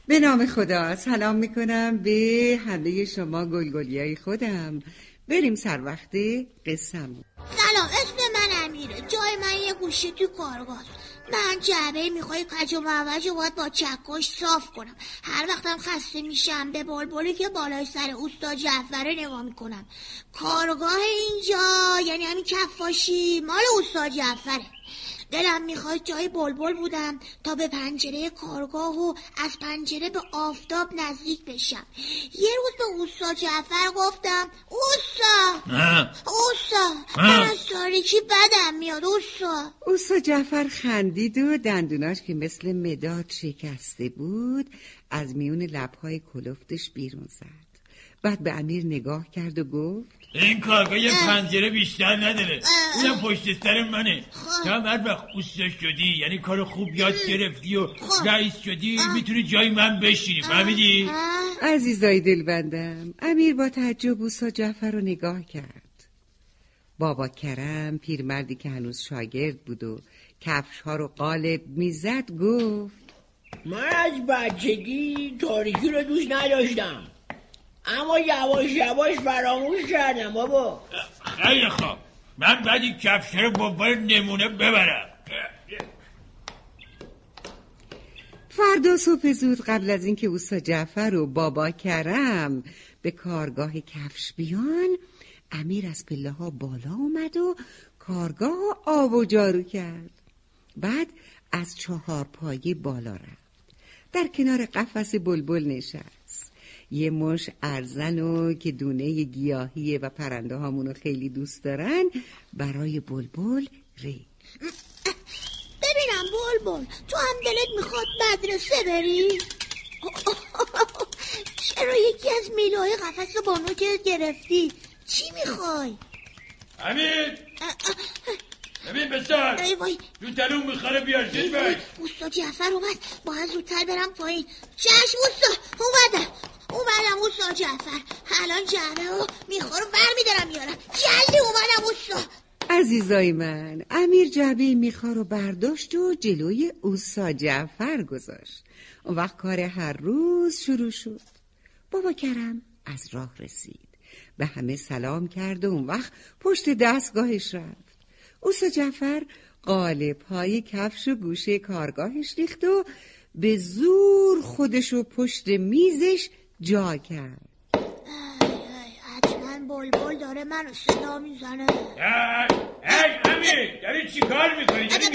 به نام خدا سلام میکنم به همه شما گلگلیای خودم. بریم سر وقت قصه‌مون. سلام، اسم من امیره. جای من یه گوشه تو کارگاه. من جعبه میخوای کج و معوج رو باید با چکش صاف کنم. هر وقتم خسته میشم به بلبلی که بالای سر اوستا جعفر نگاه میکنم. کارگاه اینجا یعنی همین کفاشی مال اوستا جعفره. دلم میخواد جای بلبل بودم تا به پنجره کارگاه و از پنجره به آفتاب نزدیک بشم. یه روز به اوستا جعفر گفتم اوستا من از تاریکی بدم میاد اوستا. اوستا جعفر خندید و دندوناش که مثل مداد شکسته بود از میون لبهای کلفتش بیرون زد. بعد به امیر نگاه کرد و گفت این کارگاه یه پنجره بیشتر نداره، اونم پشت سر منه. تا هر وقت اوستا شدی یعنی کار خوب یاد گرفتی و رئیس شدی میتونی جای من بشینی، فهمیدی؟ عزیزای دلبندم، امیر با تعجب اوستا جعفر رو نگاه کرد. بابا کرم پیرمردی که هنوز شاگرد بود و کفش ها رو قالب میزد گفت من از بچگی تاریکی رو دوست نداشتم، اما یواش یواش فراموش کردم بابا. خیلی خوب، من بعدی کفش رو با نمونه ببرم. فردا صبح زود قبل از اینکه اوستا جعفر و بابا کرم به کارگاه کفش بیان، امیر از پله ها بالا اومد و کارگاه آب و جارو کرد. بعد از 4 پایه بالا رفت، در کنار قفس بلبل نشست. یه مش ارزن و که دونه گیاهیه و پرنده هامونو خیلی دوست دارن برای بلبل ریخت. ببینم بلبل، تو هم دلت میخواد مدرسه بری؟ چرا یکی از میله‌های قفس با نوکت گرفتی؟ چی میخوای؟ امیر ببین بسار رو تلون میخواره بیار زید باش. اوستا جعفر اومد، باید زودتر برم پایین. چشم اوستا، اومدم اوستا جعفر. الان جعبه رو میخوارم برمیدارم میارم. جلدی اومدم اوستا. عزیزای من، امیر جعبه میخوار رو برداشت و جلوی اوستا جعفر گذاشت. اون وقت کار هر روز شروع شد. بابا کرم از راه رسید، به همه سلام کرد و اون وقت پشت دستگاهش رفت. اوستا جعفر قالب‌های کفش و گوشه کارگاهش ریخت و به زور خودشو پشت میزش جا کرد. حتما بلبل داره منو صدا میزنه. امیر داری چی کار میکنی؟ بله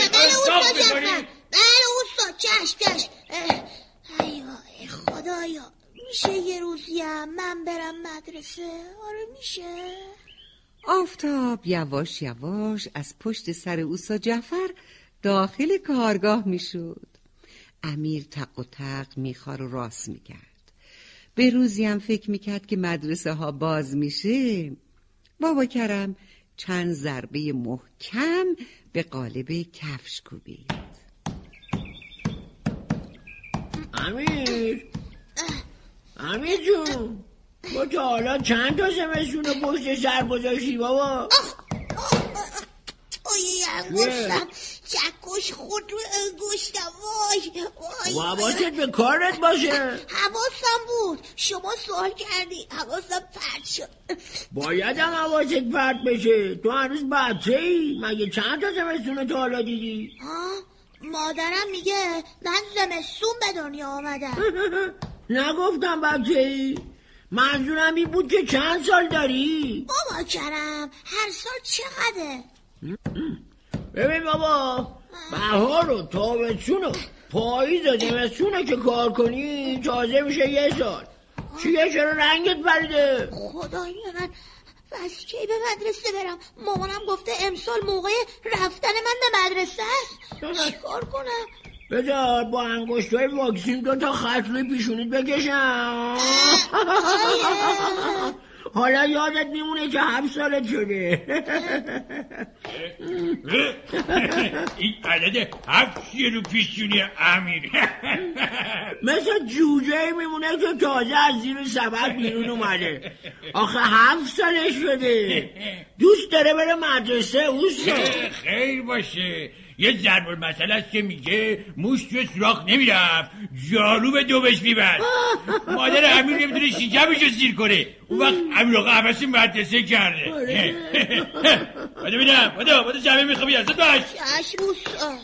اوستا، چشم. ای خدایا، میشه یه روزی هم من برم مدرسه؟ آره میشه. آفتاب یواش یواش از پشت سر اوستا جعفر داخل کارگاه میشد. امیر تق و تق میخوار و راست میکرد. به روزی هم فکر میکرد که مدرسه ها باز میشه. بابا کرم چند ضربه محکم به قالب کفش کوبید. امیر جون، با تا حالا چند تا زمستون پشت سر گذاشتی بابا؟ اوی انگشتم، چکش خود رو انگشتم. وای حواست به کارت باشه. حواسم بود، شما سوال کردی، حواسم پرت شد. باید هم حواست پرت بشه، تو هنوز بچه‌ای. مگه چند تا زمستون تا حالا دیدی؟ مادرم میگه من زمستون به دنیا آمدم. نگفتم بچه‌ای، منظورم این بود که چند سال داری؟ بابا کرم، هر سال چقدره؟ ببین بابا، بهار و تابستون و پاییز و زمستون که کار کنی تازه میشه 1 سال. چیه چرا رنگت پریده؟ خدای من، بس کی به مدرسه برم؟ مامانم گفته امسال موقع رفتن من به مدرسه است. چی کار کنم؟ بذار با انگشتای واکسین 2 تا خط روی پیشونیت بکشم. حالا یادت میمونه که 7 سالت شده. این عدد 7 رو پیشونی امیر مثل جوجه میمونه که تازه از زیر سبد بیرون اومده. آخه 7 سالش شده. دوست داره بره مدرسه اوستا. خیر باشه، یه ضرب المثل است که میگه موش توی سوراخ نمیرفت، جارو به دوبش میبند. مادر امیر نمیتونه شکمشو سیر کنه، اون وقت امیر آقا عباس مدرسه کرده. بده بینم، بده جمعه میخوابی ازت باش. چشم استاد.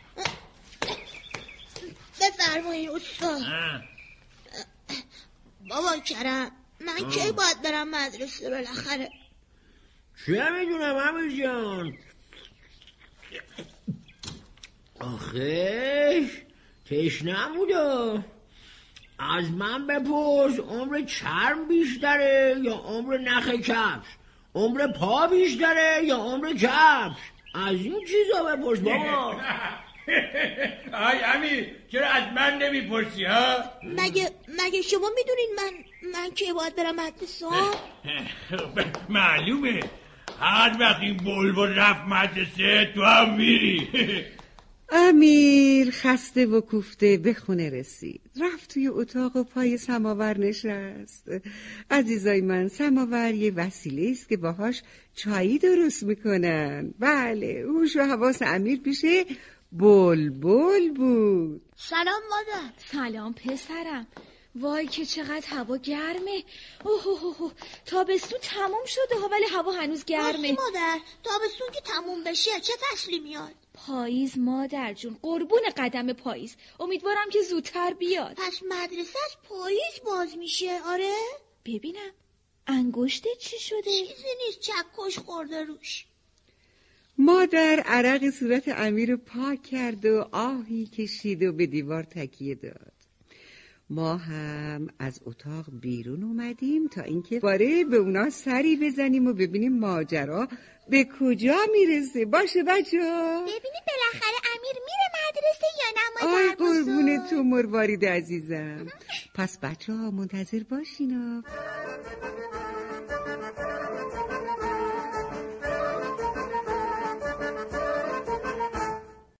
بفرمایید استاد. بابا کرم من کی باید برم مدرسه بالاخره؟ چه میدونم امیر جان. آخه تشنم بوده. از من بپرس عمر چرم بیشتره یا عمر نخ کفش؟ عمر پا بیشتره یا عمر کفش؟ از این چیزا بپرس بابا. آی امیر چرا از من نمیپرسی ها؟ مگه شما میدونین من کی باید برم مدرسه؟ معلومه هر وقت این بلبل رفت مدرسه تو هم میری. امیر خسته و کوفته به خونه رسید. رفت توی اتاق و پای سماور نشست. عزیزای من، سماور یه وسیله است که باهاش چایی درست میکنن. بله، هوش و حواس امیر پیشه بلبل بود. سلام مادر. سلام پسرم. وای که چقدر هوا گرمه. اوه تابستون تموم شده ها، ولی هوا هنوز گرمه. مادر تابستون که تموم بشه چه فصلی میاد؟ پاییز مادر جون، قربون قدم پاییز. امیدوارم که زودتر بیاد. پس مدرسه از پاییز باز میشه؟ آره؟ ببینم انگشتت چی شده؟ چیزی نیست، چکش خورده روش. مادر عرق صورت امیر رو پاک کرد و آهی کشید و به دیوار تکیه داد. ما هم از اتاق بیرون اومدیم تا اینکه باره به اونا سری بزنیم و ببینیم ماجرا به کجا میرسه. باشه بچه‌ها؟ ببینیم بالاخره امیر میره مدرسه یا نه مادر بزرگ؟ قربون تو مروارید عزیزم. پس بچه‌ها منتظر باشین.